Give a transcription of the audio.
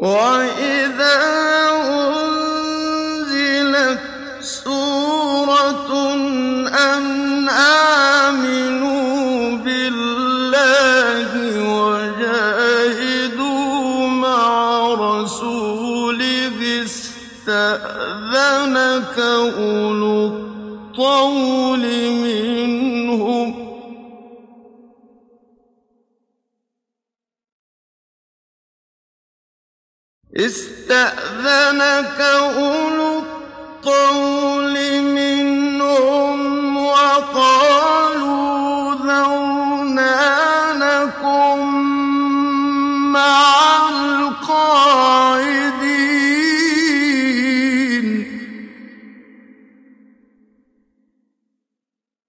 وَإِذَا أُنزِلَتْ سُورَةٌ أَنْ آمِنُوا بِاللَّهِ وَجَاهِدُوا مَعَ رَسُولِهِ اسْتَأْذَنَكَ أُولُو الطَّوْلِ منهم